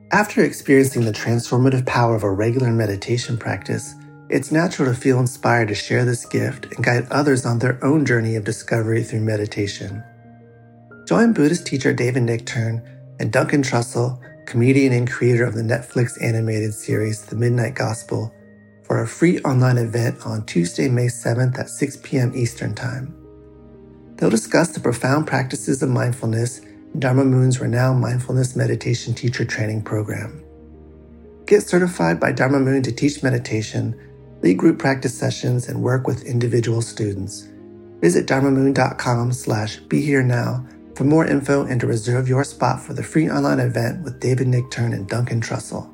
After experiencing the transformative power of a regular meditation practice, it's natural to feel inspired to share this gift and guide others on their own journey of discovery through meditation. Join Buddhist teacher David Nichtern and Duncan Trussell, comedian and creator of the Netflix animated series The Midnight Gospel, for a free online event on Tuesday, May 7th at 6 p.m. Eastern Time. They'll discuss the profound practices of mindfulness in Dharma Moon's renowned mindfulness meditation teacher training program. Get certified by Dharma Moon to teach meditation, lead group practice sessions, and work with individual students. Visit dharmamoon.com/BeHereNow for more info and to reserve your spot for the free online event with David Nichtern and Duncan Trussell.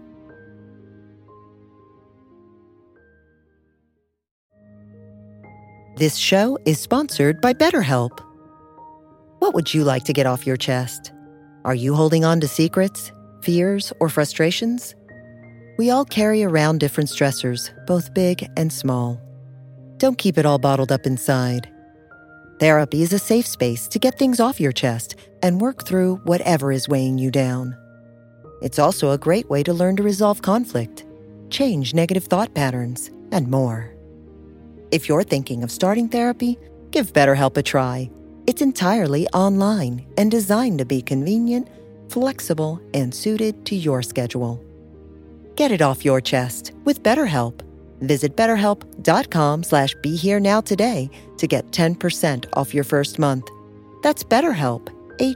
This show is sponsored by BetterHelp. What would you like to get off your chest? Are you holding on to secrets, fears, or frustrations? We all carry around different stressors, both big and small. Don't keep it all bottled up inside. Therapy is a safe space to get things off your chest and work through whatever is weighing you down. It's also a great way to learn to resolve conflict, change negative thought patterns, and more. If you're thinking of starting therapy, give BetterHelp a try. It's entirely online and designed to be convenient, flexible, and suited to your schedule. Get it off your chest with BetterHelp. Visit BetterHelp.com/BeHereNow today to get 10% off your first month. That's BetterHelp,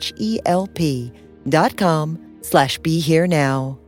HELP.com/BeHereNow.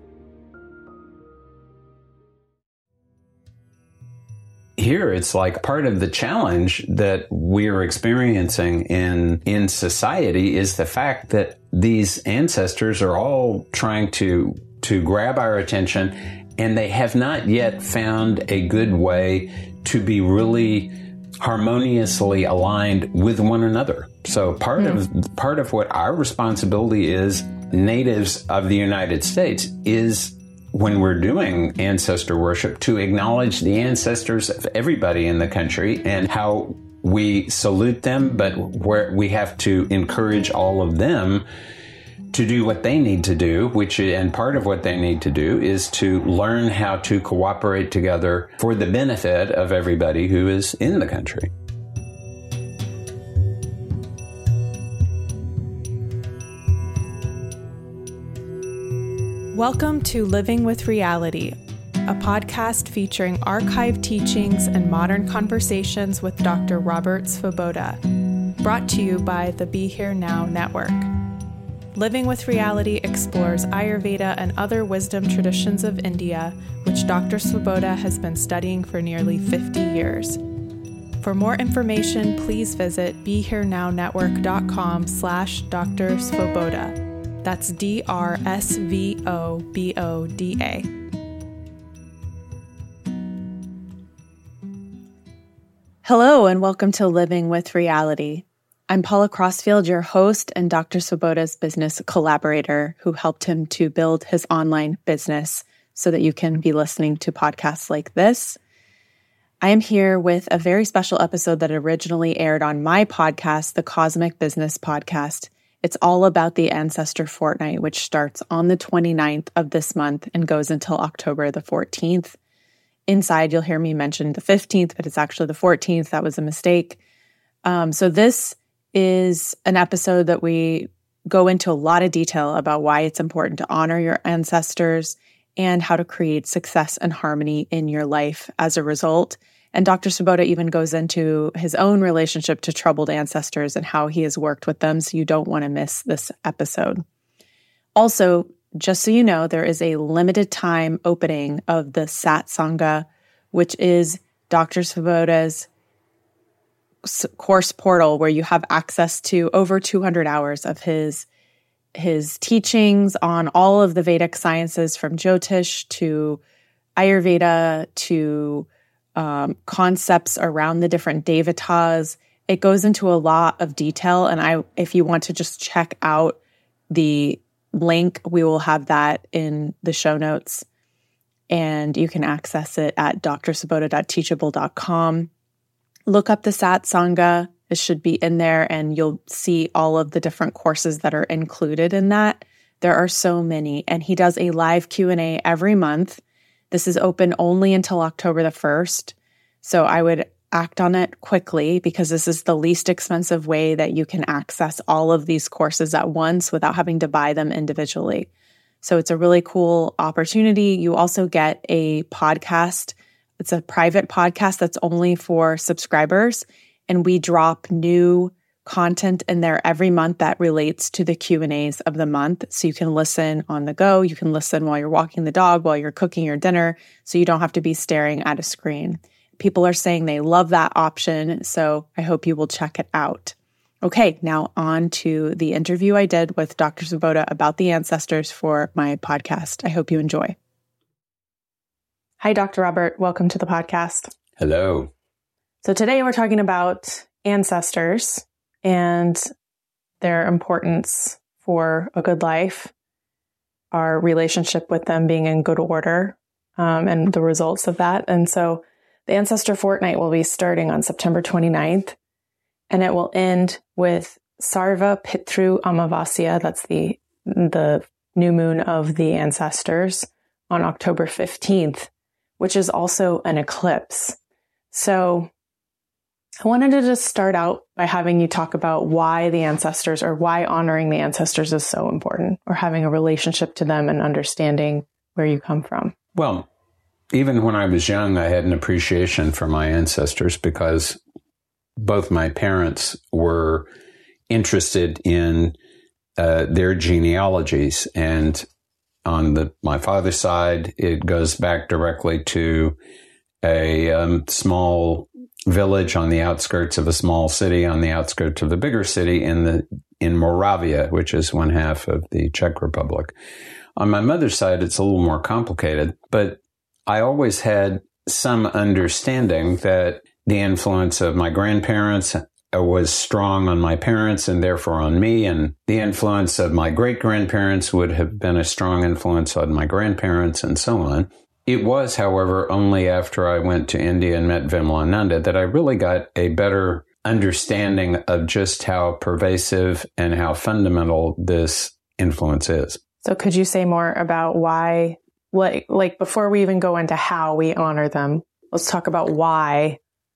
Here, it's like part of the challenge that we're experiencing in society is the fact that these ancestors are all trying to grab our attention, and they have not yet found a good way to be really harmoniously aligned with one another. So part of what our responsibility is, natives of the United States, is when we're doing ancestor worship, to acknowledge the ancestors of everybody in the country and how we salute them, but where we have to encourage all of them to do what they need to do, and part of what they need to do is to learn how to cooperate together for the benefit of everybody who is in the country. Welcome to Living with Reality, a podcast featuring archived teachings and modern conversations with Dr. Robert Svoboda, brought to you by the Be Here Now Network. Living with Reality explores Ayurveda and other wisdom traditions of India, which Dr. Svoboda has been studying for nearly 50 years. For more information, please visit BeHereNowNetwork.com/Dr. Svoboda. That's DRSVOBODA. Hello, and welcome to Living with Reality. I'm Paula Crossfield, your host and Dr. Svoboda's business collaborator who helped him to build his online business so that you can be listening to podcasts like this. I am here with a very special episode that originally aired on my podcast, the Cosmic Business Podcast. It's all about the Ancestor Fortnight, which starts on the 29th of this month and goes until October the 14th. Inside, you'll hear me mention the 15th, but it's actually the 14th. That was a mistake. So this is an episode that we go into a lot of detail about why it's important to honor your ancestors and how to create success and harmony in your life as a result. And Dr. Svoboda even goes into his own relationship to troubled ancestors and how he has worked with them, so you don't want to miss this episode. Also, just so you know, there is a limited time opening of the Satsanga, which is Dr. Svoboda's course portal where you have access to over 200 hours of his teachings on all of the Vedic sciences, from Jyotish to Ayurveda to concepts around the different devatas. It goes into a lot of detail, and if you want to just check out the link, we will have that in the show notes, and you can access it at drsvoboda.teachable.com. Look up the Satsanga. It should be in there, and you'll see all of the different courses that are included in that. There are so many, and he does a live Q&A every month. This is open only until October the 1st. So I would act on it quickly because this is the least expensive way that you can access all of these courses at once without having to buy them individually. So it's a really cool opportunity. You also get a podcast. It's a private podcast that's only for subscribers, and we drop new content in there every month that relates to the Q&As of the month. So you can listen on the go. You can listen while you're walking the dog, while you're cooking your dinner, so you don't have to be staring at a screen. People are saying they love that option, so I hope you will check it out. Okay, now on to the interview I did with Dr. Svoboda about the ancestors for my podcast. I hope you enjoy. Hi, Dr. Robert. Welcome to the podcast. Hello. So today we're talking about ancestors and their importance for a good life, our relationship with them being in good order, and the results of that. And so the Ancestor Fortnight will be starting on September 29th, and it will end with Sarva Pitru Amavasya. That's the new moon of the ancestors on October 15th, which is also an eclipse. So I wanted to just start out by having you talk about why the ancestors, or why honoring the ancestors is so important, or having a relationship to them and understanding where you come from. Well, even when I was young, I had an appreciation for my ancestors because both my parents were interested in their genealogies. And on my father's side, it goes back directly to a small village on the outskirts of a small city, on the outskirts of a bigger city in Moravia, which is one half of the Czech Republic. On my mother's side, it's a little more complicated, but I always had some understanding that the influence of my grandparents was strong on my parents and therefore on me, and the influence of my great-grandparents would have been a strong influence on my grandparents, and so on. It was, however, only after I went to India and met Vimalananda that I really got a better understanding of just how pervasive and how fundamental this influence is. So could you say more about why, like before we even go into how we honor them, let's talk about why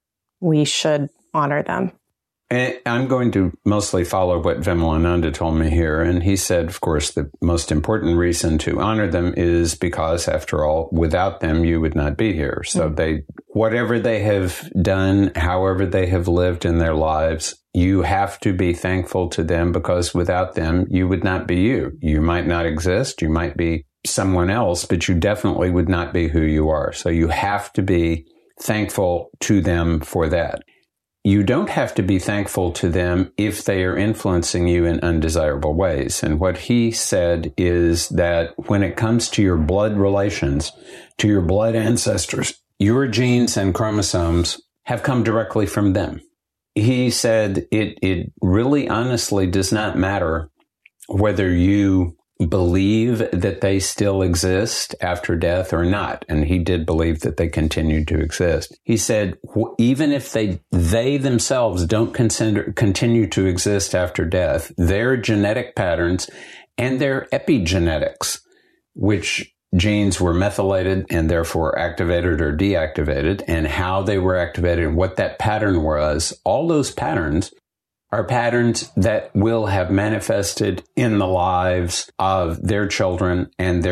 we should honor them. And I'm going to mostly follow what Vimalananda told me here. And he said, of course, the most important reason to honor them is because, after all, without them, you would not be here. So whatever they have done, however they have lived in their lives, you have to be thankful to them, because without them, you would not be you. You might not exist. You might be someone else, but you definitely would not be who you are. So you have to be thankful to them for that. You don't have to be thankful to them if they are influencing you in undesirable ways. And what he said is that when it comes to your blood relations, to your blood ancestors, your genes and chromosomes have come directly from them. He said it really honestly does not matter whether you believe that they still exist after death or not. And he did believe that they continued to exist. He said, even if they themselves don't continue to exist after death, their genetic patterns and their epigenetics, which genes were methylated and therefore activated or deactivated, and how they were activated and what that pattern was, all those patterns are patterns that will have manifested in the lives of their children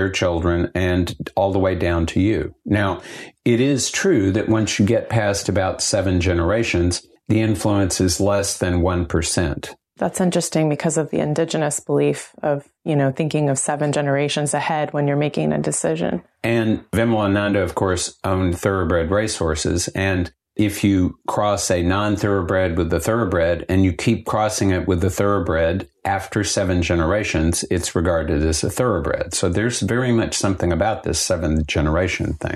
and all the way down to you. Now, it is true that once you get past about 7 generations, the influence is less than 1%. That's interesting because of the indigenous belief of, thinking of 7 generations ahead when you're making a decision. And Vimalananda, of course, owned thoroughbred racehorses, and if you cross a non-thoroughbred with the thoroughbred and you keep crossing it with the thoroughbred after 7 generations, it's regarded as a thoroughbred. So there's very much something about this 7th generation thing.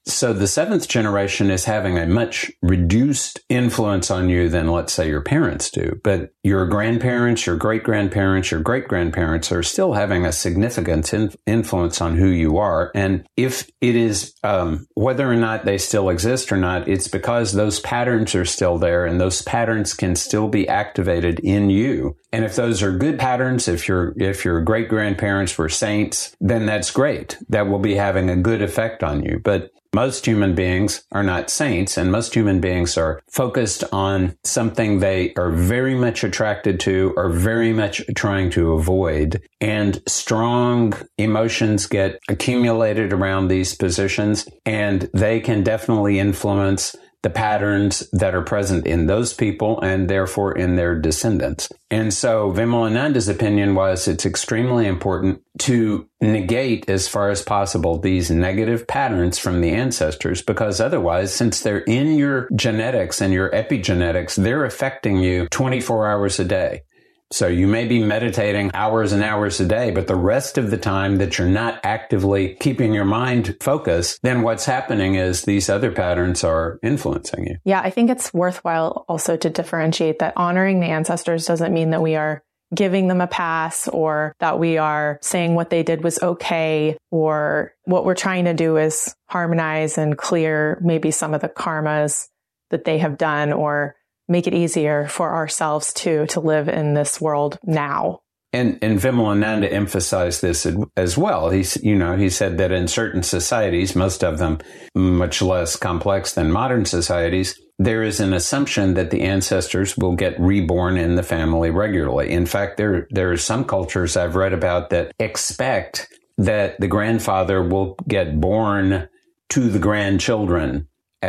So the seventh generation is having a much reduced influence on you than, let's say, your parents do. But your grandparents, your great-grandparents, your great-grandparents are still having a significant influence on who you are. And if it is, whether or not they still exist or not, it's because those patterns are still there and those patterns can still be activated in you. And if those are good patterns, if your great-grandparents were saints, then that's great. That will be having a good effect on you. But most human beings are not saints, and most human beings are focused on something they are very much attracted to or very much trying to avoid. And strong emotions get accumulated around these positions, and they can definitely influence the patterns that are present in those people and therefore in their descendants. And so Vimalananda's opinion was it's extremely important to negate as far as possible these negative patterns from the ancestors, because otherwise, since they're in your genetics and your epigenetics, they're affecting you 24 hours a day. So you may be meditating hours and hours a day, but the rest of the time that you're not actively keeping your mind focused, then what's happening is these other patterns are influencing you. Yeah, I think it's worthwhile also to differentiate that honoring the ancestors doesn't mean that we are giving them a pass or that we are saying what they did was okay, or what we're trying to do is harmonize and clear maybe some of the karmas that they have done, or make it easier for ourselves to live in this world now. And Vimalananda emphasized this as well. He said that in certain societies, most of them much less complex than modern societies, there is an assumption that the ancestors will get reborn in the family regularly. In fact, there are some cultures I've read about that expect that the grandfather will get born to the grandchildren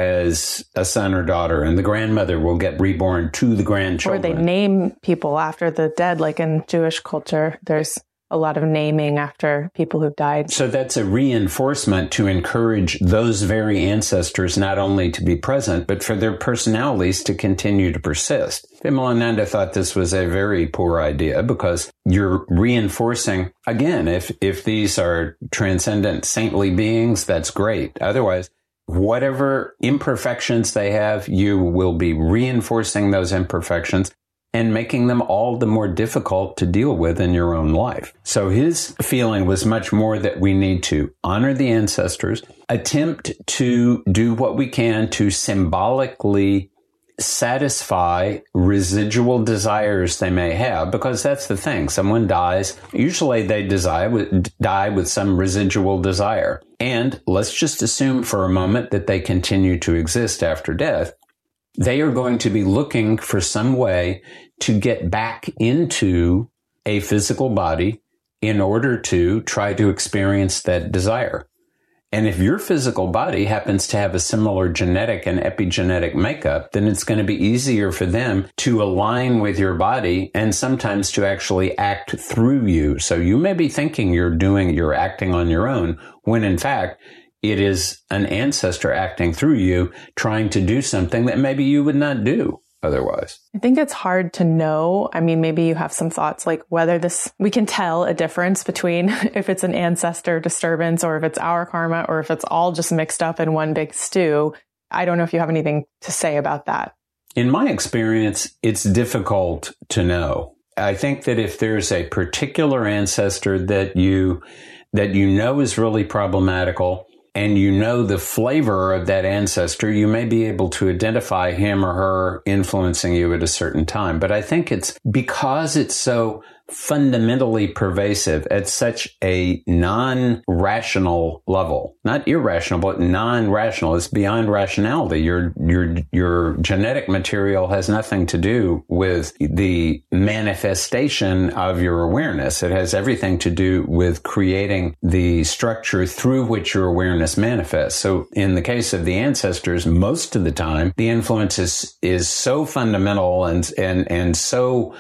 as a son or daughter, and the grandmother will get reborn to the grandchildren. Or they name people after the dead, like in Jewish culture, there's a lot of naming after people who've died. So that's a reinforcement to encourage those very ancestors not only to be present, but for their personalities to continue to persist. Vimalananda thought this was a very poor idea, because you're reinforcing, again, if these are transcendent saintly beings, that's great. Otherwise, whatever imperfections they have, you will be reinforcing those imperfections and making them all the more difficult to deal with in your own life. So his feeling was much more that we need to honor the ancestors, attempt to do what we can to symbolically satisfy residual desires they may have, because that's the thing. Someone dies, usually they die with some residual desire. And let's just assume for a moment that they continue to exist after death. They are going to be looking for some way to get back into a physical body in order to try to experience that desire. And if your physical body happens to have a similar genetic and epigenetic makeup, then it's going to be easier for them to align with your body and sometimes to actually act through you. So you may be thinking you're acting on your own, when in fact, it is an ancestor acting through you, trying to do something that maybe you would not do otherwise. I think it's hard to know. I mean, maybe you have some thoughts like whether we can tell a difference between if it's an ancestor disturbance or if it's our karma or if it's all just mixed up in one big stew. I don't know if you have anything to say about that. In my experience, it's difficult to know. I think that if there's a particular ancestor that you know is really problematical, and you know the flavor of that ancestor, you may be able to identify him or her influencing you at a certain time. But I think it's because it's so fundamentally pervasive at such a non-rational level, not irrational, but non-rational. It's beyond rationality. Your genetic material has nothing to do with the manifestation of your awareness. It has everything to do with creating the structure through which your awareness manifests. So in the case of the ancestors, most of the time, the influence is so fundamental and so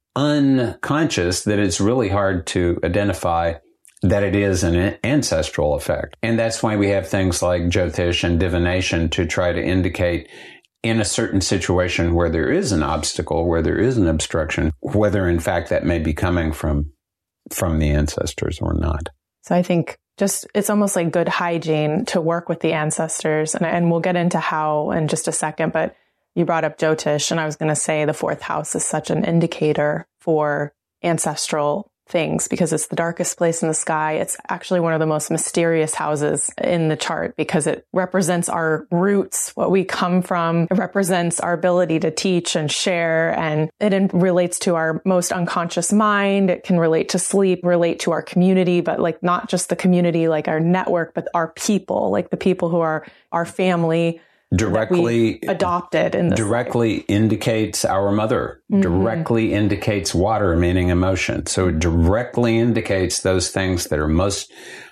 unconscious that it's really hard to identify that it is an ancestral effect. And that's why we have things like Jyotish and divination to try to indicate in a certain situation where there is an obstacle, where there is an obstruction, whether in fact that may be coming from the ancestors or not. So I think it's almost like good hygiene to work with the ancestors. And we'll get into how in just a second, but you brought up Jyotish, and I was going to say the fourth house is such an indicator for ancestral things because it's the darkest place in the sky. It's actually one of the most mysterious houses in the chart because it represents our roots, what we come from. It represents our ability to teach and share, and it relates to our most unconscious mind. It can relate to sleep, relate to our community, but like not just the community, like our network, but our people, like the people who are our family. Directly adopted in this directly life. Indicates our mother, directly indicates water, meaning emotion. So it directly indicates those things that are most,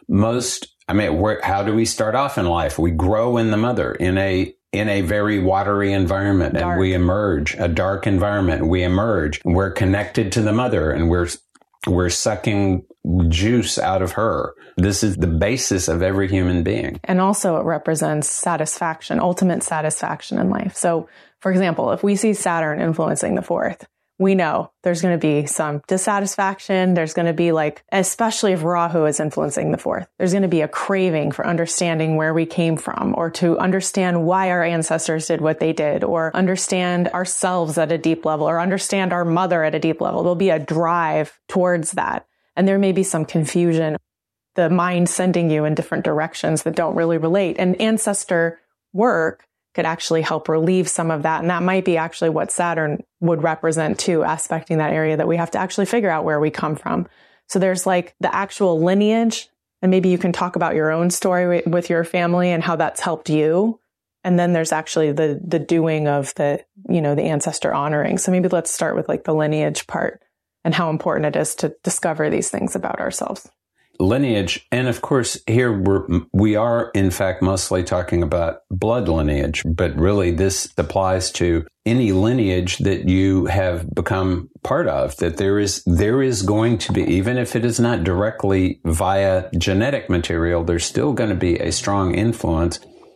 how do we start off in life? We grow in the mother in a very watery environment, and we emerge, a dark environment. We emerge, and we're connected to the mother, and we're sucking juice out of her. This is the basis of every human being. And also it represents satisfaction, ultimate satisfaction in life. So, for example, if we see Saturn influencing the fourth, we know there's going to be some dissatisfaction. There's going to be especially if Rahu is influencing the fourth, there's going to be a craving for understanding where we came from, or to understand why our ancestors did what they did, or understand ourselves at a deep level, or understand our mother at a deep level. There'll be a drive towards that. And there may be some confusion, the mind sending you in different directions that don't really relate. And ancestor work could actually help relieve some of that. And that might be actually what Saturn would represent too, aspecting that area that we have to actually figure out where we come from. So there's like the actual lineage, and maybe you can talk about your own story with your family and how that's helped you. And then there's actually the doing of the ancestor honoring. So maybe let's start with like the lineage part and how important it is to discover these things about ourselves. Lineage. And of course, here we are in fact mostly talking about blood lineage, but really this applies to any lineage that you have become part of, that there is going to be, even if it is not directly via genetic material, there's still going to be a strong influence.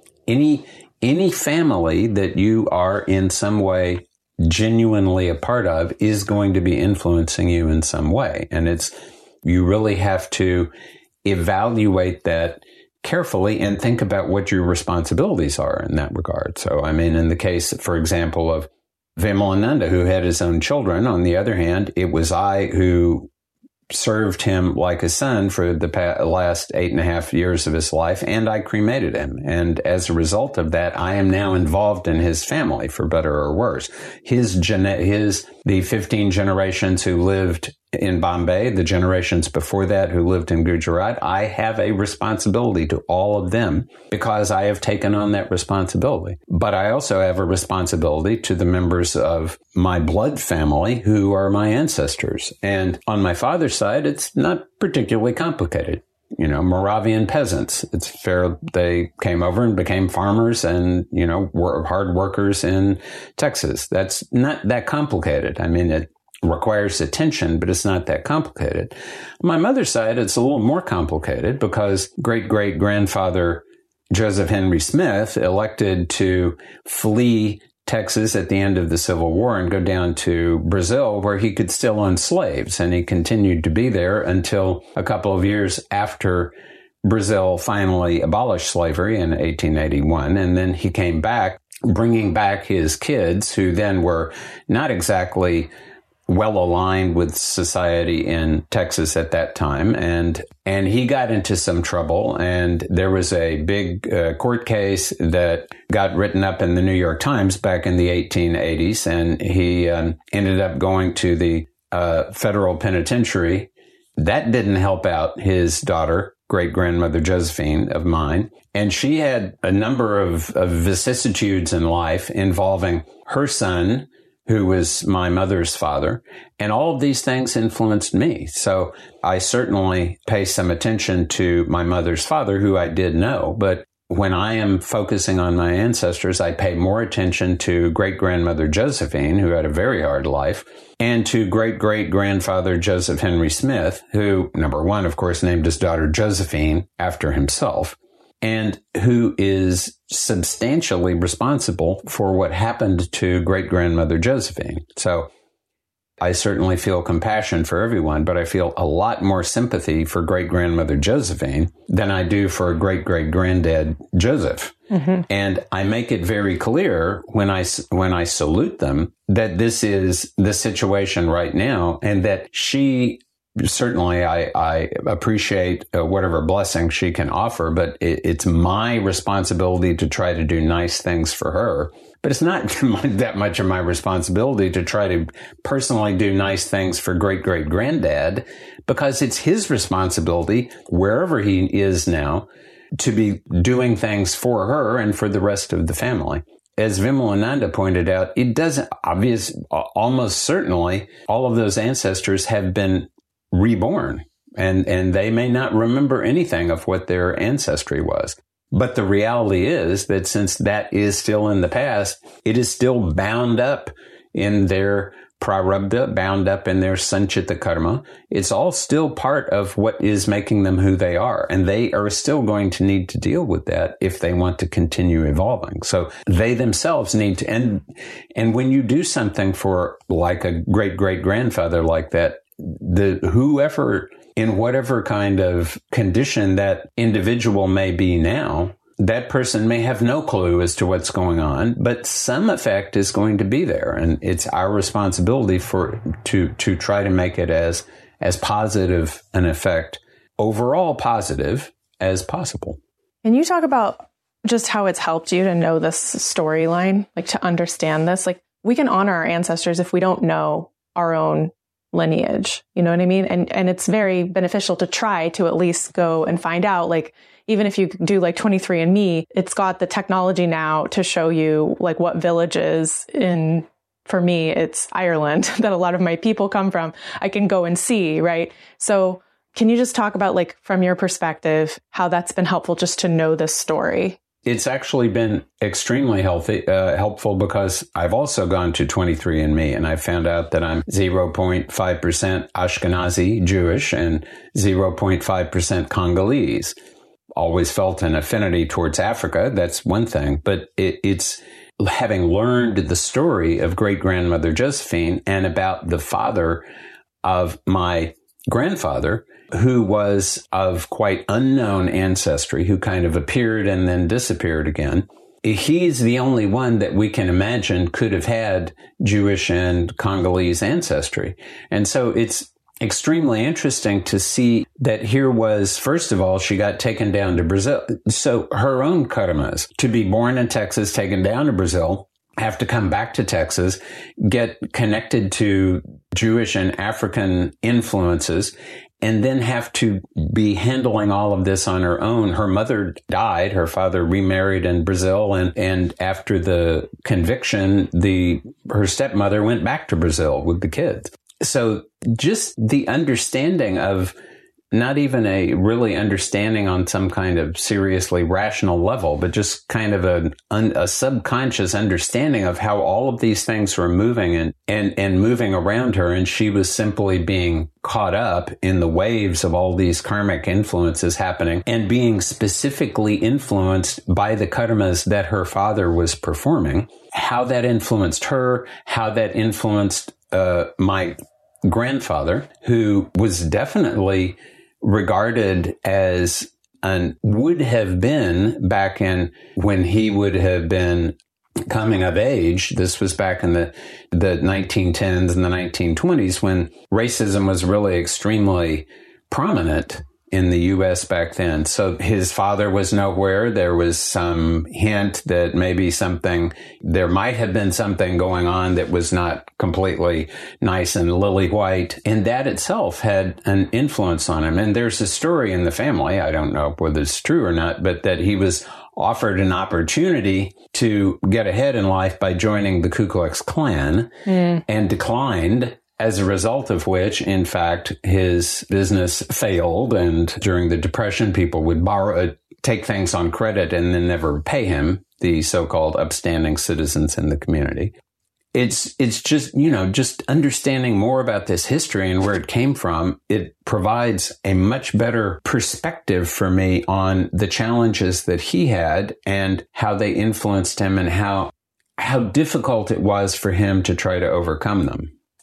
Any family that you are in some way genuinely a part of is going to be influencing you in some way. And you really have to evaluate that carefully and think about what your responsibilities are in that regard. So, in the case, for example, of Vimalananda, who had his own children, on the other hand, it was I who served him like a son for the last 8.5 years of his life, and I cremated him. And as a result of that, I am now involved in his family, for better or worse. The 15 generations who lived in Bombay, the generations before that who lived in Gujarat, I have a responsibility to all of them because I have taken on that responsibility. But I also have a responsibility to the members of my blood family who are my ancestors. And on my father's side, it's not particularly complicated. Moravian peasants. It's fair. They came over and became farmers and, were hard workers in Texas. That's not that complicated. It requires attention, but it's not that complicated. On my mother's side, it's a little more complicated because great-great-grandfather Joseph Henry Smith elected to flee Texas at the end of the Civil War and go down to Brazil, where he could still own slaves. And he continued to be there until a couple of years after Brazil finally abolished slavery in 1881. And then he came back, bringing back his kids, who then were not exactly well aligned with society in Texas at that time. And he got into some trouble, and there was a big court case that got written up in the New York Times back in the 1880s. And he ended up going to the federal penitentiary. That didn't help out his daughter, great-grandmother Josephine of mine. And she had a number of vicissitudes in life involving her son, who was my mother's father. And all of these things influenced me. So I certainly pay some attention to my mother's father, who I did know. But when I am focusing on my ancestors, I pay more attention to great-grandmother Josephine, who had a very hard life, and to great-great-grandfather Joseph Henry Smith, who, number one, of course, named his daughter Josephine after himself, and who is substantially responsible for what happened to great-grandmother Josephine. So I certainly feel compassion for everyone, but I feel a lot more sympathy for great-grandmother Josephine than I do for great-great-granddad Joseph. Mm-hmm. And I make it very clear when I salute them that this is the situation right now, and that she, certainly I appreciate whatever blessing she can offer, but it's my responsibility to try to do nice things for her. But it's not that much of my responsibility to try to personally do nice things for great-great-granddad, because it's his responsibility, wherever he is now, to be doing things for her and for the rest of the family. As Vimalananda pointed out, it doesn't, almost certainly, all of those ancestors have been reborn, and they may not remember anything of what their ancestry was. But the reality is that since that is still in the past, it is still bound up in their prarabdha, bound up in their sanchita karma. It's all still part of what is making them who they are. And they are still going to need to deal with that if they want to continue evolving. So they themselves need to, and when you do something for like a great-great-grandfather like that, whoever, in whatever kind of condition that individual may be now, that person may have no clue as to what's going on, but some effect is going to be there. And it's our responsibility to try to make it as positive an effect, overall positive, as possible. And you talk about just how it's helped you to know this storyline, like to understand this. Like, we can honor our ancestors if we don't know our own lineage. You know what I mean? And it's very beneficial to try to at least go and find out, like, even if you do like 23andMe, it's got the technology now to show you like what villages for me, it's Ireland that a lot of my people come from. I can go and see, right? So can you just talk about, like, from your perspective, how that's been helpful just to know this story? It's actually been extremely helpful because I've also gone to 23andMe and I found out that I'm 0.5% Ashkenazi Jewish and 0.5% Congolese. Always felt an affinity towards Africa. That's one thing, but it's having learned the story of great-grandmother Josephine and about the father of my grandfather, who was of quite unknown ancestry, who kind of appeared and then disappeared again. He's the only one that we can imagine could have had Jewish and Congolese ancestry. And so it's extremely interesting to see that here was, first of all, she got taken down to Brazil. So her own karmas, to be born in Texas, taken down to Brazil, have to come back to Texas, get connected to Jewish and African influences, and then have to be handling all of this on her own. Her mother died. Her father remarried in Brazil. And after the conviction, her stepmother went back to Brazil with the kids. So just the understanding of, not even a really understanding on some kind of seriously rational level, but just kind of a subconscious understanding of how all of these things were moving and moving around her. And she was simply being caught up in the waves of all these karmic influences happening and being specifically influenced by the karmas that her father was performing, how that influenced her, how that influenced my grandfather, who was definitely regarded as would have been back in when he would have been coming of age. This was back in the 1910s and the 1920s, when racism was really extremely prominent in the U.S. back then. So his father was nowhere. There was some hint that maybe there might have been something going on that was not completely nice and lily white. And that itself had an influence on him. And there's a story in the family, I don't know whether it's true or not, but that he was offered an opportunity to get ahead in life by joining the Ku Klux Klan and declined, as a result of which, in fact, his business failed. And during the Depression, people would take things on credit and then never pay him, the so-called upstanding citizens in the community. It's just, just understanding more about this history and where it came from. It provides a much better perspective for me on the challenges that he had and how they influenced him and how difficult it was for him to try to overcome them.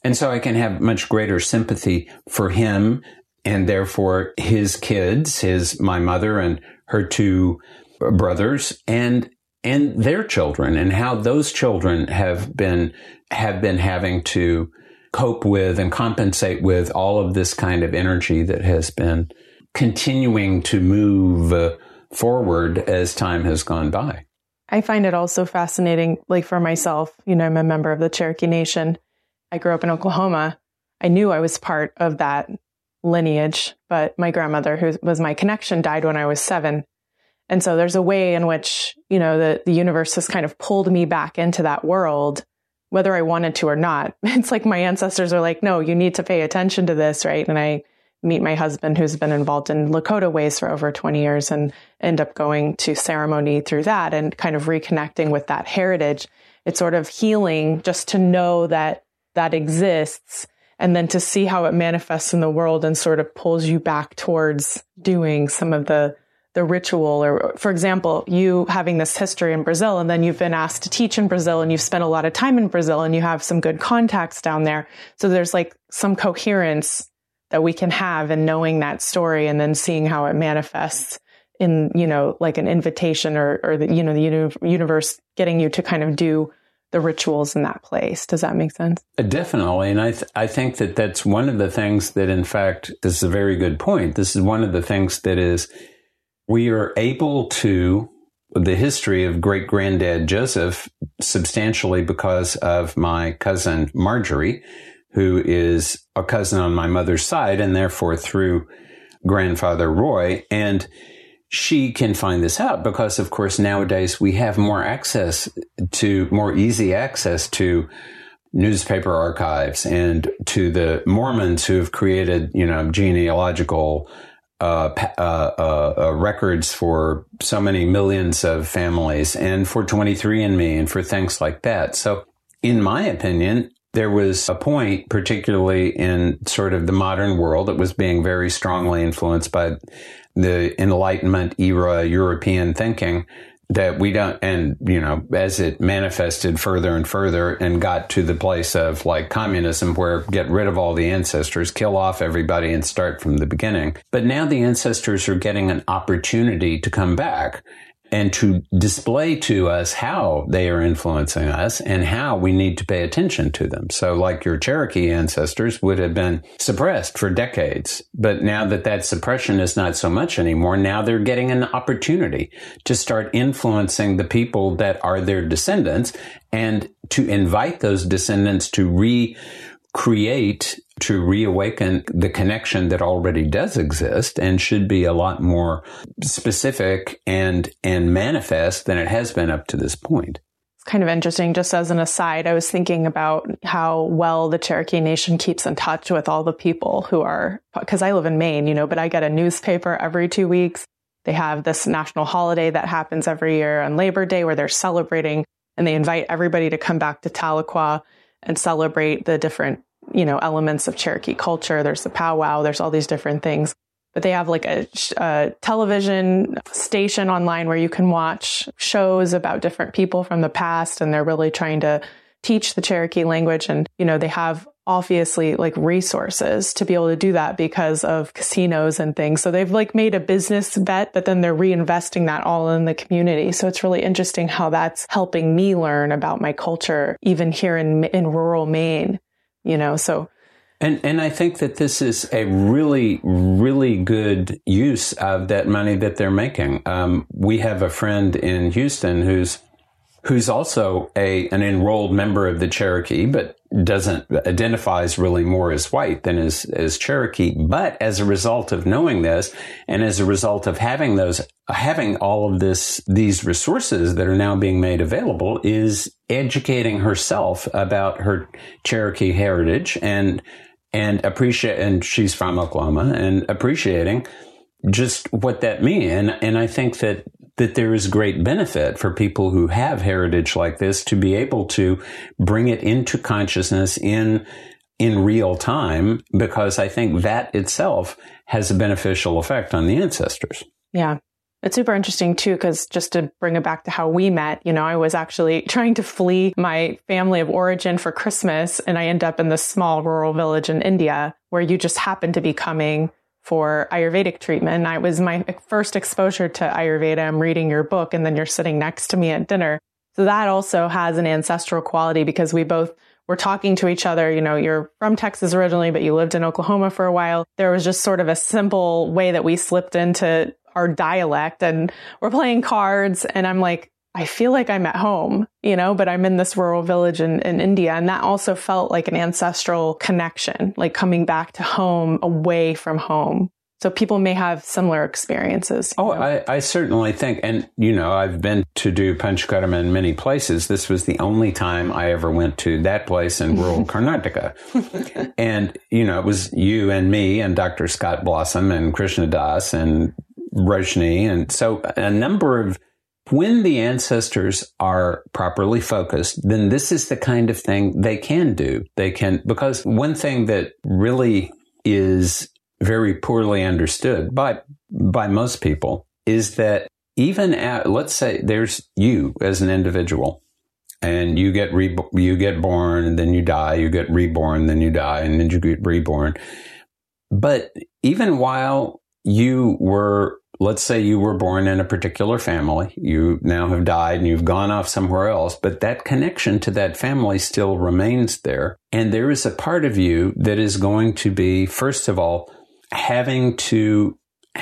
And so I can have much greater sympathy for him and therefore his kids, my mother and her two brothers and their children, and how those children have been having to cope with and compensate with all of this kind of energy that has been continuing to move forward as time has gone by. I find it also fascinating, like for myself, I'm a member of the Cherokee Nation. I grew up in Oklahoma. I knew I was part of that lineage, but my grandmother, who was my connection, died when I was 7. And so there's a way in which, the universe has kind of pulled me back into that world, whether I wanted to or not. It's like my ancestors are like, no, you need to pay attention to this, right? And I meet my husband, who's been involved in Lakota ways for over 20 years, and end up going to ceremony through that and kind of reconnecting with that heritage. It's sort of healing just to know that that exists, and then to see how it manifests in the world and sort of pulls you back towards doing some of the ritual. Or, for example, you having this history in Brazil, and then you've been asked to teach in Brazil, and you've spent a lot of time in Brazil, and you have some good contacts down there. So there's like some coherence that we can have in knowing that story, and then seeing how it manifests in, like an invitation or the universe getting you to kind of do the rituals in that place. Does that make sense? Definitely. And I think that that's one of the things that, in fact, this is a very good point. This is one of the things that is, we are able to, the history of great-granddad Joseph, substantially because of my cousin Marjorie, who is a cousin on my mother's side, and therefore through grandfather Roy. And she can find this out because, of course, nowadays we have more easy access to newspaper archives and to the Mormons who have created, genealogical records for so many millions of families, and for 23andMe and for things like that. So in my opinion, there was a point, particularly in sort of the modern world, that was being very strongly influenced by the Enlightenment era European thinking, that we don't, and, as it manifested further and further and got to the place of like communism, where get rid of all the ancestors, kill off everybody and start from the beginning. But now the ancestors are getting an opportunity to come back and to display to us how they are influencing us and how we need to pay attention to them. So like your Cherokee ancestors would have been suppressed for decades. But now that suppression is not so much anymore, now they're getting an opportunity to start influencing the people that are their descendants, and to invite those descendants to reawaken the connection that already does exist and should be a lot more specific and manifest than it has been up to this point. It's kind of interesting. Just as an aside, I was thinking about how well the Cherokee Nation keeps in touch with all the people who are, because I live in Maine, but I get a newspaper every 2 weeks. They have this national holiday that happens every year on Labor Day where they're celebrating, and they invite everybody to come back to Tahlequah and celebrate the different elements of Cherokee culture. There's the powwow, there's all these different things. But they have like a television station online where you can watch shows about different people from the past, and they're really trying to teach the Cherokee language. And, they have obviously like resources to be able to do that because of casinos and things. So they've like made a business bet, but then they're reinvesting that all in the community. So it's really interesting how that's helping me learn about my culture, even here in rural Maine. So. And I think that this is a really, really good use of that money that they're making. We have a friend in Houston who's also an enrolled member of the Cherokee, but identifies really more as white than as Cherokee. But as a result of knowing this, and as a result of having all of these resources that are now being made available, is educating herself about her Cherokee heritage and she's from Oklahoma, and appreciating just what that means. And I think that there is great benefit for people who have heritage like this to be able to bring it into consciousness in real time, because I think that itself has a beneficial effect on the ancestors. Yeah. It's super interesting too, because just to bring it back to how we met, I was actually trying to flee my family of origin for Christmas, and I end up in this small rural village in India where you just happen to be coming for Ayurvedic treatment. It was my first exposure to Ayurveda. I'm reading your book, and then you're sitting next to me at dinner. So that also has an ancestral quality, because we both were talking to each other. You're from Texas originally, but you lived in Oklahoma for a while. There was just sort of a simple way that we slipped into our dialect, and we're playing cards, and I'm like, I feel like I'm at home, but I'm in this rural village in India. And that also felt like an ancestral connection, like coming back to home, away from home. So people may have similar experiences. Oh, I certainly think, and I've been to do Panchakarma in many places. This was the only time I ever went to that place in rural Karnataka. And, it was you and me and Dr. Scott Blossom and Krishna Das and Rajni. And so a number of, when the ancestors are properly focused, then this is the kind of thing they can do. Because one thing that really is very poorly understood by most people is that even let's say there's you as an individual, and you get born, and then you die, you get reborn, then you die, and then you get reborn. But even while let's say you were born in a particular family, you now have died and you've gone off somewhere else, but that connection to that family still remains there. And there is a part of you that is going to be, first of all, having to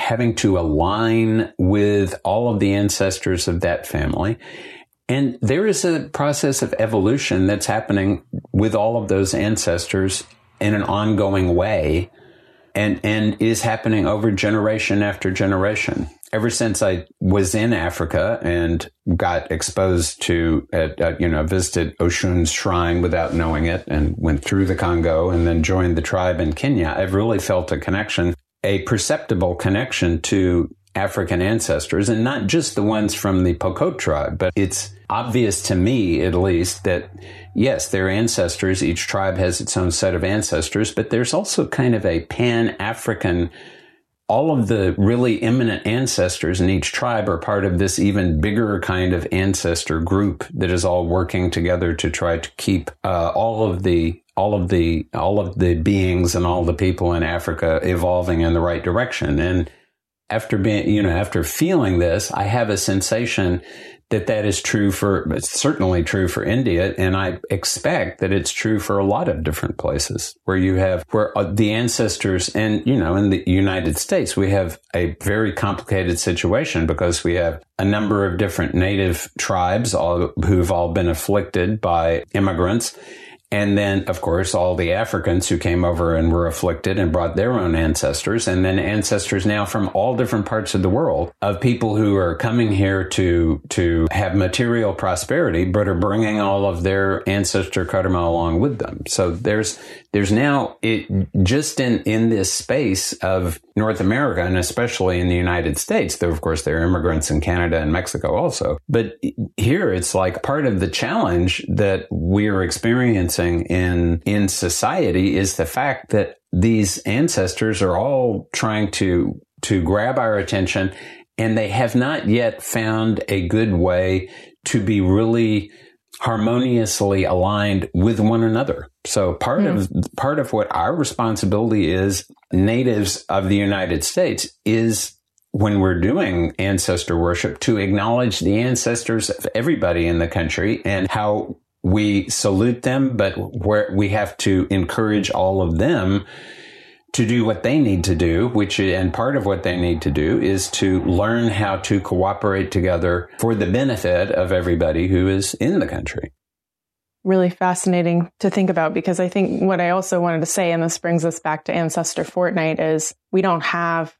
align with all of the ancestors of that family. And there is a process of evolution that's happening with all of those ancestors in an ongoing way, and is happening over generation after generation. Ever since I was in Africa and got exposed to, visited Oshun's shrine without knowing it, and went through the Congo and then joined the tribe in Kenya, I've really felt a perceptible connection to African ancestors, and not just the ones from the Pokot tribe, but it's obvious to me, at least, that yes, they're ancestors. Each tribe has its own set of ancestors, but there's also kind of a pan-African, all of the really eminent ancestors in each tribe are part of this even bigger kind of ancestor group that is all working together to try to keep all of the beings and all the people in Africa evolving in the right direction. And after feeling this, I have a sensation that is true it's certainly true for India. And I expect that it's true for a lot of different places where the ancestors, and, in the United States, we have a very complicated situation because we have a number of different native tribes who've all been afflicted by immigrants. And then, of course, all the Africans who came over and were afflicted and brought their own ancestors, and then ancestors now from all different parts of the world of people who are coming here to have material prosperity, but are bringing all of their ancestor karma along with them. So there's now just in this space of North America, and especially in the United States, though, of course, there are immigrants in Canada and Mexico also. But here it's like part of the challenge that we're experiencing in society is the fact that these ancestors are all trying to grab our attention, and they have not yet found a good way to be really harmoniously aligned with one another. So part of what our responsibility is, natives of the United States, is when we're doing ancestor worship to acknowledge the ancestors of everybody in the country and how we salute them, but where we have to encourage all of them to do what they need to do, and part of what they need to do is to learn how to cooperate together for the benefit of everybody who is in the country. Really fascinating to think about, because I think what I also wanted to say, and this brings us back to Ancestor Fortnight, is we don't have,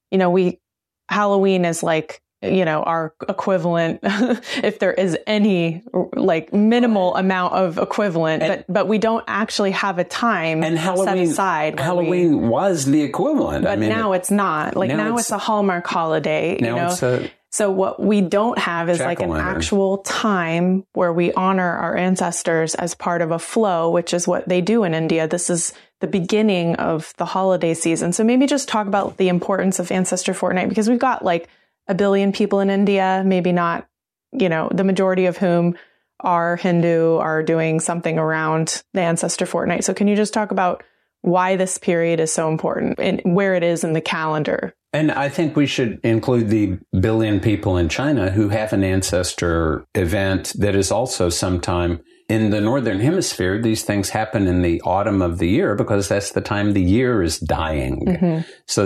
Halloween is like, our equivalent, if there is any like minimal amount of equivalent, but we don't actually have a time set aside. Halloween was the equivalent. But now it's not. Like now it's a Hallmark holiday. So what we don't have is like an actual time where we honor our ancestors as part of a flow, which is what they do in India. This is the beginning of the holiday season. So maybe just talk about the importance of Ancestor Fortnight, because we've got like 1 billion people in India, maybe not, the majority of whom are Hindu, are doing something around the ancestor fortnight. So can you just talk about why this period is so important and where it is in the calendar? And I think we should include the billion people in China who have an ancestor event that is also sometime in the Northern Hemisphere. These things happen in the autumn of the year because that's the time the year is dying. Mm-hmm. So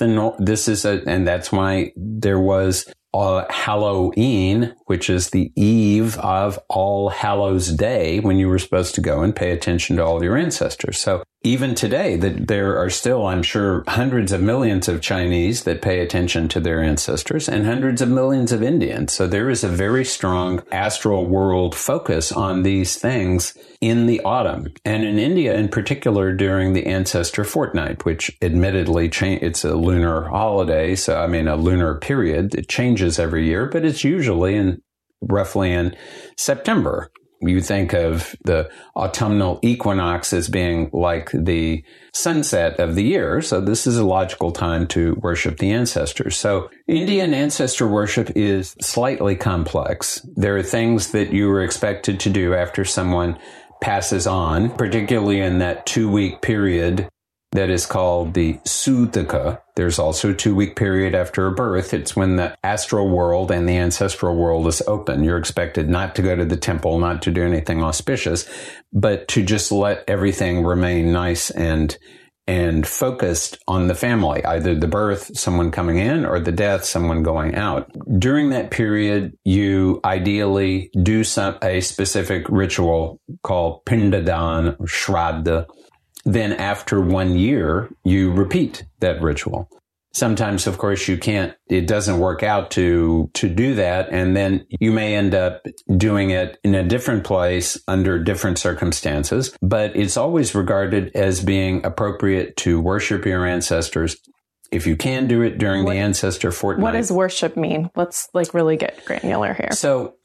and that's why there was Halloween, which is the eve of All Hallows Day, when you were supposed to go and pay attention to all your ancestors. So even today, there are still, I'm sure, hundreds of millions of Chinese that pay attention to their ancestors and hundreds of millions of Indians. So there is a very strong astral world focus on these things in the autumn. And in India in particular, during the ancestor fortnight, which admittedly it's a lunar holiday, a lunar period. It changes every year, but it's usually roughly in September. You think of the autumnal equinox as being like the sunset of the year. So this is a logical time to worship the ancestors. So Indian ancestor worship is slightly complex. There are things that you are expected to do after someone passes on, particularly in that 2-week period that is called the Sutaka. There's also a 2-week period after a birth. It's when the astral world and the ancestral world is open. You're expected not to go to the temple, not to do anything auspicious, but to just let everything remain nice and focused on the family, either the birth, someone coming in, or the death, someone going out. During that period, you ideally do a specific ritual called Pindadan or Shraddha. Then after 1 year, you repeat that ritual. Sometimes, of course, it doesn't work out to do that. And then you may end up doing it in a different place under different circumstances. But it's always regarded as being appropriate to worship your ancestors. If you can do it during the ancestor fortnight. What does worship mean? Let's really get granular here. So,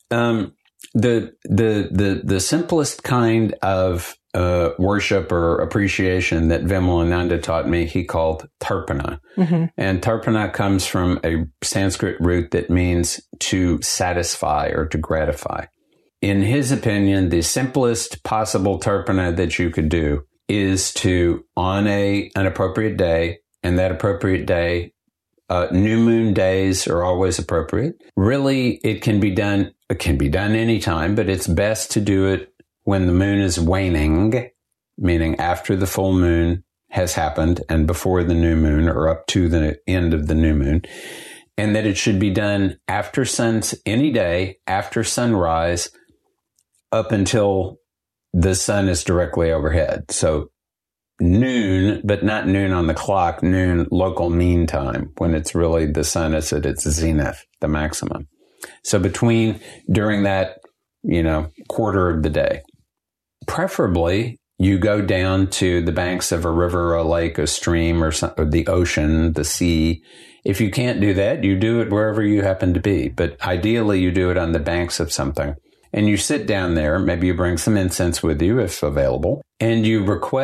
the simplest kind of worship or appreciation that Vimalananda taught me, he called Tarpana. Mm-hmm. And Tarpana comes from a Sanskrit root that means to satisfy or to gratify. In his opinion, the simplest possible Tarpana that you could do is to, on an appropriate day, and that appropriate day, new moon days are always appropriate. Really, it can be done anytime, but it's best to do it when the moon is waning, meaning after the full moon has happened and before the new moon or up to the end of the new moon, and that it should be done any day after sunrise up until the sun is directly overhead. So noon, but not noon on the clock, noon local mean time, when it's really the sun is at its zenith, the maximum. So during that, quarter of the day. Preferably, you go down to the banks of a river, a lake, a stream, or the ocean, the sea. If you can't do that, you do it wherever you happen to be. But ideally, you do it on the banks of something. And you sit down there, maybe you bring some incense with you if available, and you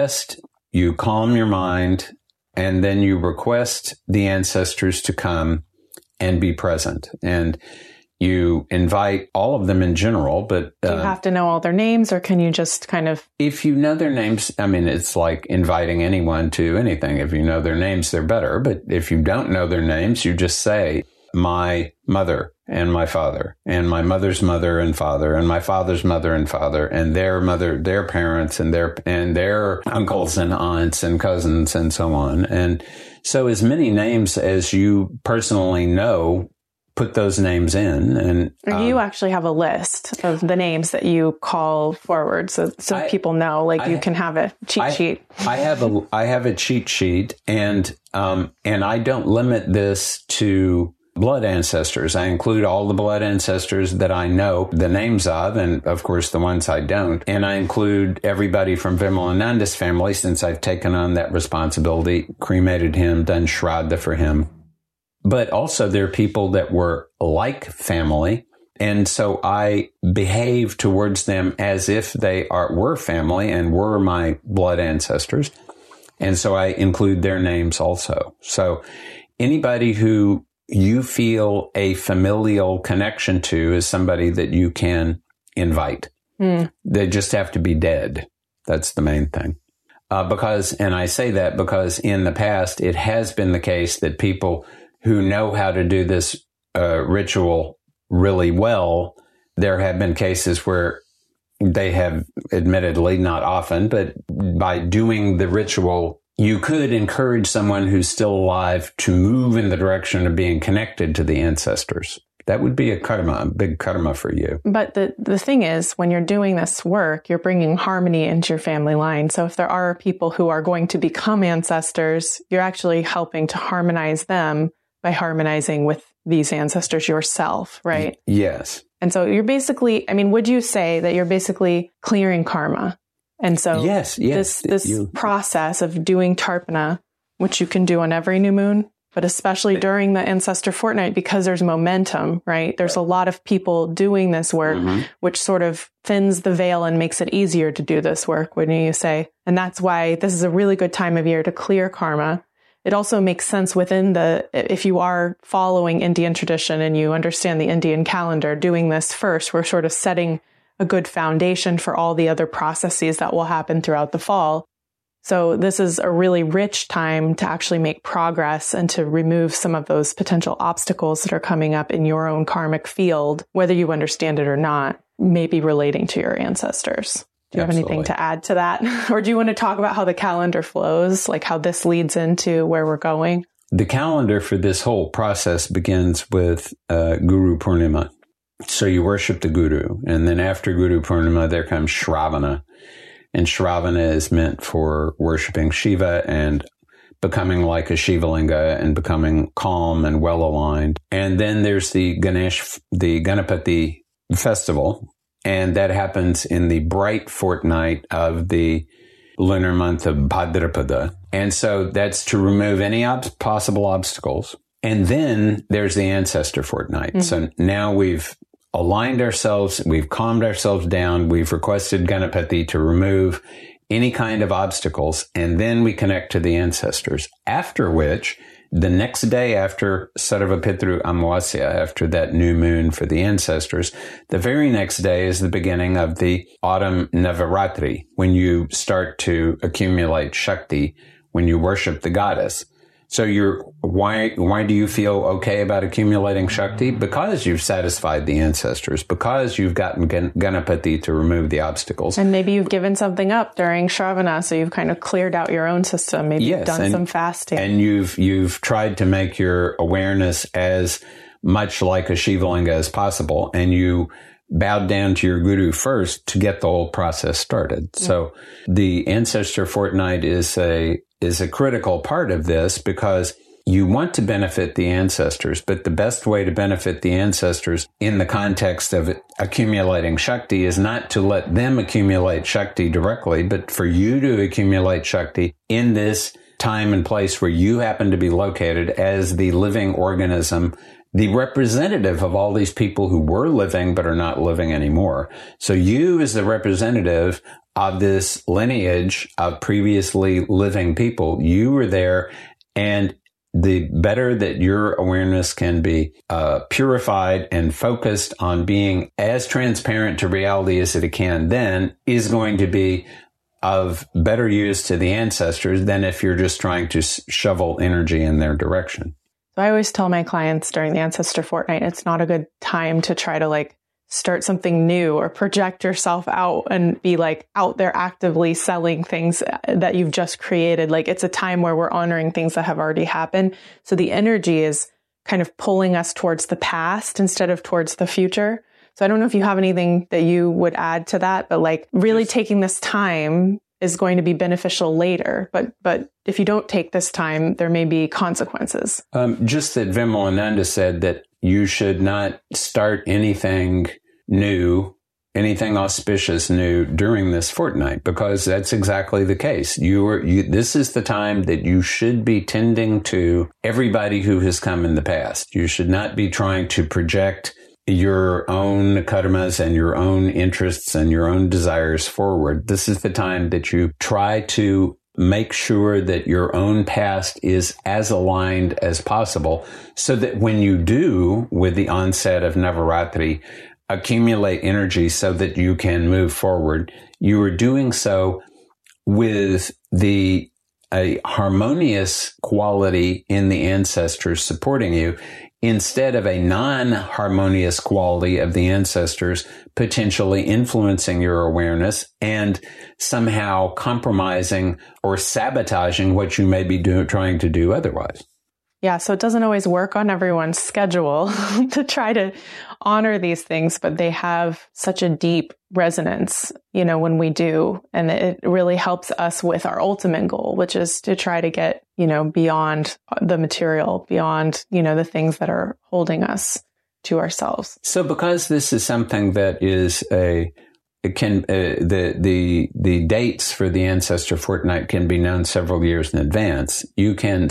calm your mind, and then you request the ancestors to come and be present. And you invite all of them in general, but do you have to know all their names, or can you just kind of? If you know their names, it's like inviting anyone to anything. If you know their names, they're better. But if you don't know their names, you just say, my mother and my father, and my mother's mother and father, and my father's mother and father, and their mother, their parents, and their uncles and aunts and cousins, and so on. And so as many names as you personally know, put those names in. And you actually have a list of the names that you call forward, so people know. You can have a cheat sheet. I have a cheat sheet, and I don't limit this to blood ancestors. I include all the blood ancestors that I know the names of, and of course the ones I don't. And I include everybody from Vimalananda's family, since I've taken on that responsibility, cremated him, done Shraddha for him. But also there are people that were like family, and so I behave towards them as if they were family and were my blood ancestors. And so I include their names also. So anybody who you feel a familial connection to as somebody that you can invite. They just have to be dead. That's the main thing. And I say that because in the past, it has been the case that people who know how to do this ritual really well, there have been cases where they have, admittedly not often, but by doing the ritual, you could encourage someone who's still alive to move in the direction of being connected to the ancestors. That would be a big karma for you. But the thing is, when you're doing this work, you're bringing harmony into your family line. So if there are people who are going to become ancestors, you're actually helping to harmonize them by harmonizing with these ancestors yourself, right? Yes. And so you're basically, would you say that you're basically clearing karma? And so yes. this process of doing Tarpana, which you can do on every new moon, but especially during the ancestor fortnight, because there's momentum, right? There's a lot of people doing this work, which sort of thins the veil and makes it easier to do this work, wouldn't you say? And that's why this is a really good time of year to clear karma. It also makes sense if you are following Indian tradition and you understand the Indian calendar, doing this first, we're sort of setting a good foundation for all the other processes that will happen throughout the fall. So this is a really rich time to actually make progress and to remove some of those potential obstacles that are coming up in your own karmic field, whether you understand it or not, maybe relating to your ancestors. Do you have anything to add to that? Or do you want to talk about how the calendar flows, like how this leads into where we're going? The calendar for this whole process begins with Guru Purnima. So you worship the Guru. And then after Guru Purnima, there comes Shravana. And Shravana is meant for worshiping Shiva and becoming like a Shivalinga and becoming calm and well-aligned. And then there's the Ganapati festival. And that happens in the bright fortnight of the lunar month of Bhadrapada. And so that's to remove any possible obstacles. And then there's the ancestor fortnight. So now we've aligned ourselves, we've calmed ourselves down, we've requested Ganapati to remove any kind of obstacles, and then we connect to the ancestors. After which, the next day after Sarvapitru Amavasya, after that new moon for the ancestors, the very next day is the beginning of the autumn Navaratri, when you start to accumulate Shakti, when you worship the goddess. So why do you feel okay about accumulating Shakti? Because you've satisfied the ancestors, because you've gotten Ganapati to remove the obstacles. And maybe you've given something up during Shravana, so you've kind of cleared out your own system. Maybe you've done some fasting. And you've tried to make your awareness as much like a Shivalinga as possible, and you bowed down to your guru first to get the whole process started. Yeah. So the ancestor fortnight is a critical part of this, because you want to benefit the ancestors, but the best way to benefit the ancestors in the context of accumulating Shakti is not to let them accumulate Shakti directly, but for you to accumulate Shakti in this time and place where you happen to be located as the living organism, the representative of all these people who were living but are not living anymore. So you, as the representative of this lineage of previously living people, you were there, and the better that your awareness can be purified and focused on being as transparent to reality as it can, then is going to be of better use to the ancestors than if you're just trying to shovel energy in their direction. So I always tell my clients during the ancestor fortnight, it's not a good time to try to start something new or project yourself out and be out there actively selling things that you've just created. It's a time where we're honoring things that have already happened. So the energy is kind of pulling us towards the past instead of towards the future. So I don't know if you have anything that you would add to that, but really taking this time is going to be beneficial later. But if you don't take this time, there may be consequences. Just that Vimalananda said that you should not start anything new, anything auspicious new during this fortnight, because that's exactly the case. This is the time that you should be tending to everybody who has come in the past. You should not be trying to project your own karmas and your own interests and your own desires forward. This is the time that you try to make sure that your own past is as aligned as possible so that when you do, with the onset of Navaratri, accumulate energy so that you can move forward, you are doing so with a harmonious quality in the ancestors supporting you, instead of a non-harmonious quality of the ancestors potentially influencing your awareness and somehow compromising or sabotaging what you may be trying to do otherwise. Yeah, so it doesn't always work on everyone's schedule to try to honor these things, but they have such a deep resonance, when we do. And it really helps us with our ultimate goal, which is to try to get, beyond the material, beyond, the things that are holding us to ourselves. So because this is something that is the dates for the Ancestor Fortnight can be known several years in advance, you can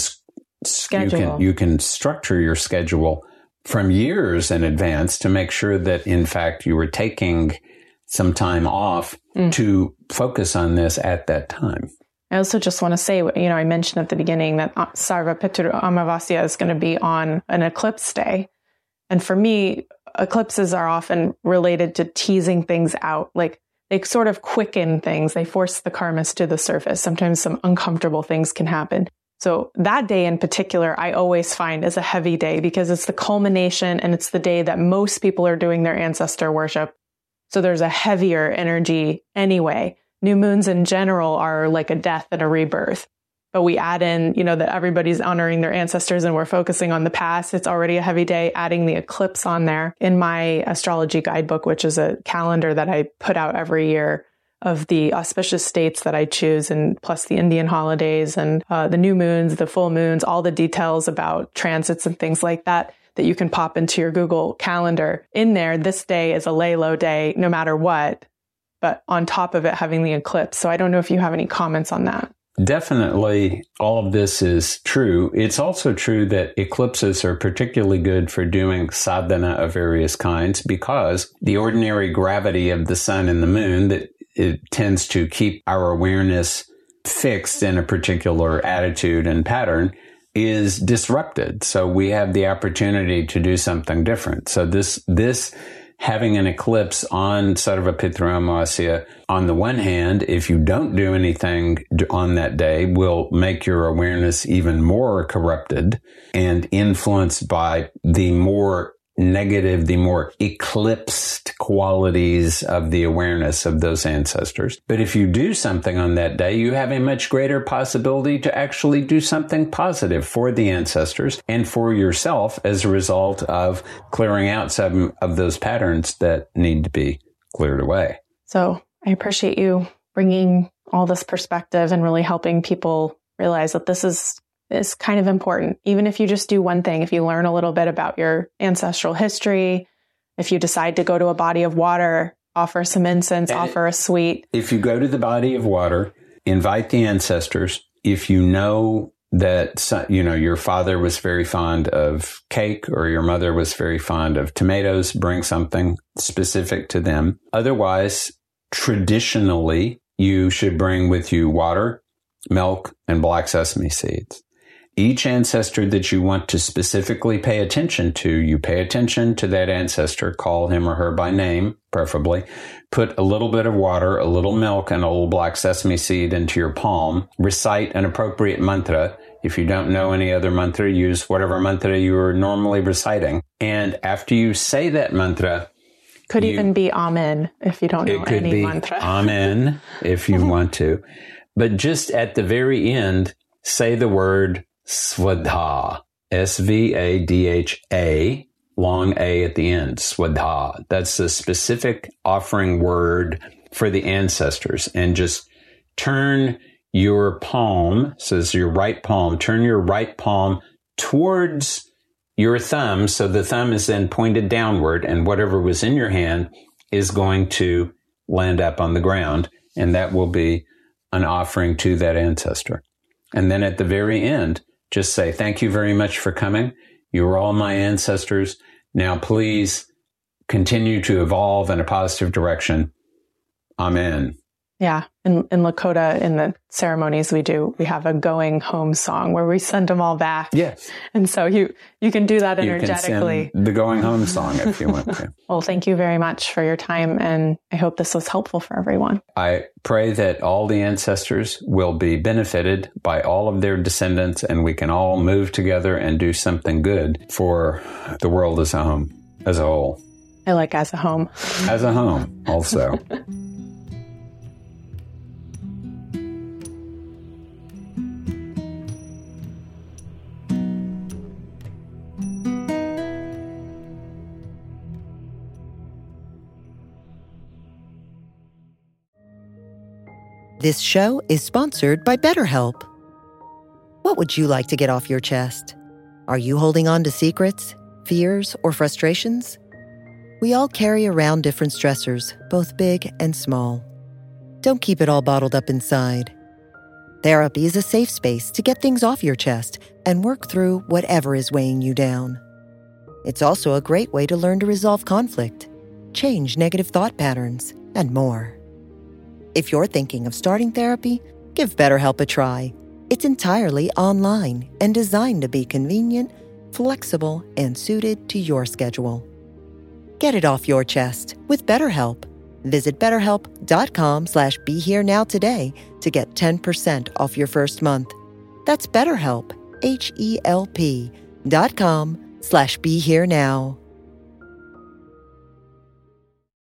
structure your schedule from years in advance to make sure that, in fact, you were taking some time off to focus on this at that time. I also just want to say, I mentioned at the beginning that Sarva Pitru Amavasya is going to be on an eclipse day. And for me, eclipses are often related to teasing things out. Like they sort of quicken things. They force the karmas to the surface. Sometimes some uncomfortable things can happen. So that day in particular, I always find is a heavy day because it's the culmination and it's the day that most people are doing their ancestor worship. So there's a heavier energy anyway. New moons in general are like a death and a rebirth. But we add in, that everybody's honoring their ancestors and we're focusing on the past. It's already a heavy day, adding the eclipse on there. In my astrology guidebook, which is a calendar that I put out every year, of the auspicious dates that I choose, and plus the Indian holidays and the new moons, the full moons, all the details about transits and things like that you can pop into your Google Calendar. In there, this day is a lay low day, no matter what, but on top of it having the eclipse. So I don't know if you have any comments on that. Definitely, all of this is true. It's also true that eclipses are particularly good for doing sadhana of various kinds because the ordinary gravity of the sun and the moon, that it tends to keep our awareness fixed in a particular attitude and pattern, is disrupted. So we have the opportunity to do something different. So this having an eclipse on Sarva Pitru Amavasya, on the one hand, if you don't do anything on that day, will make your awareness even more corrupted and influenced by the more negative, the more eclipsed qualities of the awareness of those ancestors. But if you do something on that day, you have a much greater possibility to actually do something positive for the ancestors and for yourself as a result of clearing out some of those patterns that need to be cleared away. So I appreciate you bringing all this perspective and really helping people realize that this is kind of important. Even if you just do one thing, if you learn a little bit about your ancestral history, if you decide to go to a body of water, offer some incense, offer a sweet. If you go to the body of water, invite the ancestors. If you know that, your father was very fond of cake or your mother was very fond of tomatoes, bring something specific to them. Otherwise, traditionally, you should bring with you water, milk, and black sesame seeds. Each ancestor that you want to specifically pay attention to, you pay attention to that ancestor, call him or her by name, preferably. Put a little bit of water, a little milk, and a little black sesame seed into your palm. Recite an appropriate mantra. If you don't know any other mantra, use whatever mantra you are normally reciting. And after you say that mantra, could even be Amen if you don't know any mantra. Amen if you want to. But just at the very end, say the word Svadha, S-V-A-D-H-A, long A at the end, Svadha. That's a specific offering word for the ancestors. And just turn your palm, says your right palm, turn your right palm towards your thumb. So the thumb is then pointed downward and whatever was in your hand is going to land up on the ground. And that will be an offering to that ancestor. And then at the very end, just say, thank you very much for coming. You are all my ancestors. Now, please continue to evolve in a positive direction. Amen. Yeah. In Lakota, in the ceremonies we have a going home song where we send them all back. Yes. And so you can do that energetically. You can sing the going home song if you want to. Well, thank you very much for your time. And I hope this was helpful for everyone. I pray that all the ancestors will be benefited by all of their descendants, and we can all move together and do something good for the world as a whole. I like as a home. As a home also. This show is sponsored by BetterHelp. What would you like to get off your chest? Are you holding on to secrets, fears, or frustrations? We all carry around different stressors, both big and small. Don't keep it all bottled up inside. Therapy is a safe space to get things off your chest and work through whatever is weighing you down. It's also a great way to learn to resolve conflict, change negative thought patterns, and more. If you're thinking of starting therapy, give BetterHelp a try. It's entirely online and designed to be convenient, flexible, and suited to your schedule. Get it off your chest with BetterHelp. Visit BetterHelp.com/BeHereNow today to get 10% off your first month. That's BetterHelp, HELP.com/BeHereNow.